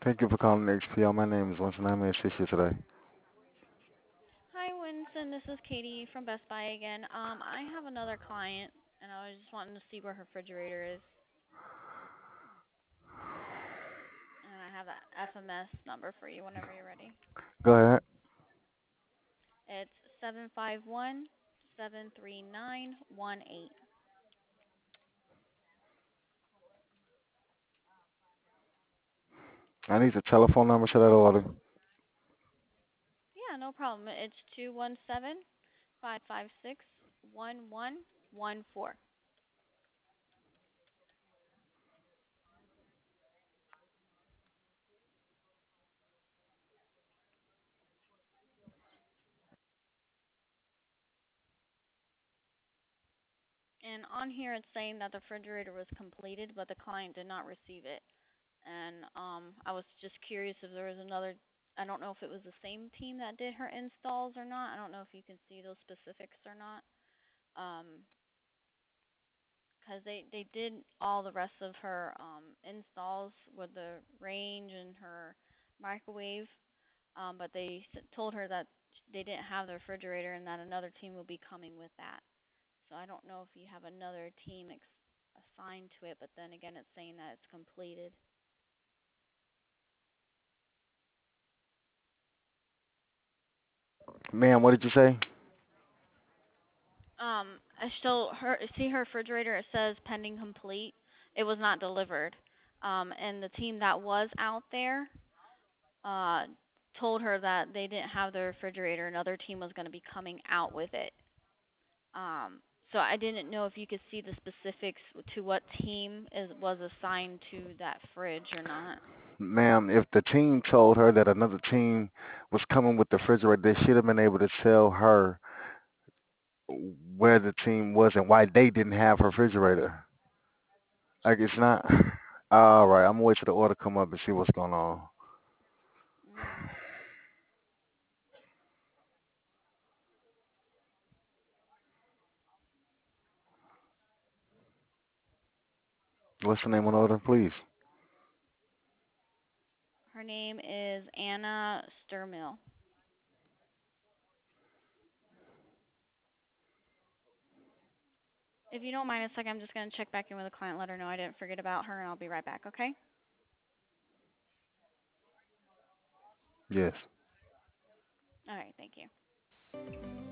Thank you for calling HPL. My name is Winston. I'm assist you today. Hi, Winston. This is Katie from Best Buy again. I have another client, and I was just wanting to see where her refrigerator is, and I have that FMS number for you whenever you're ready. Go ahead. It's 751-739-18. I need the telephone number to that order. Yeah, no problem. It's 217-556-1114. And on here, it's saying that the refrigerator was completed, but the client did not receive it. And I was just curious if there was another. I don't know if it was the same team that did her installs or not. I don't know if you can see those specifics or not. Um, 'Cause they did all the rest of her installs with the range and her microwave, but told her that they didn't have the refrigerator and that another team will be coming with that. So I don't know if you have another team assigned to it, but then again, it's saying that it's completed. Ma'am, what did you say? I still her see her refrigerator. It says pending complete. It was not delivered. And the team that was out there, uh, told her that they didn't have the refrigerator. Another team was going to be coming out with it. So I didn't know if you could see the specifics to what team was assigned to that fridge or not. Ma'am, if the team told her that another team was coming with the refrigerator, they should have been able to tell her where the team was and why they didn't have her refrigerator. Like it's not. All right, I'm gonna wait till the order come up and see what's going on. Mm. What's the name on the order, please? Her name is Anna Sturmill. If you don't mind a second, I'm just going to check back in with the client, let her know I didn't forget about her, and I'll be right back, okay? Yes. All right, thank you.